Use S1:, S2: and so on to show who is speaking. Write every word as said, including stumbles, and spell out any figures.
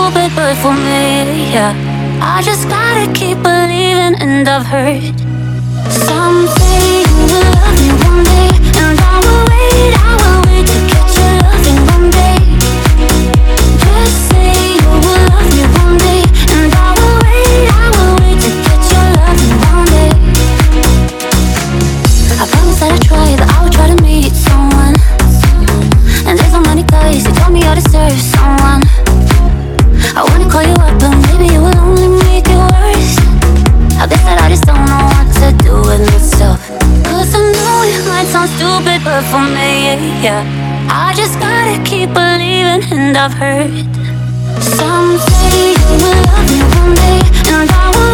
S1: stupid, but for me, yeah, I just gotta keep believing. And I've heard some say you will love me one day, and I will wait, I will wait to get your loving one day. Just say you will love me one day, and I will wait, I will wait to get your loving one day. I promise that I'll try, that I will try to meet someone. And there's so many guys who told me I deserve someone. I wanna call you up, but maybe it will only make it worse. I guess that I just don't know what to do with myself. Cause I know it might sound stupid, but for me, yeah, I just gotta keep believing. And I've heard some say you will love me one day, and I will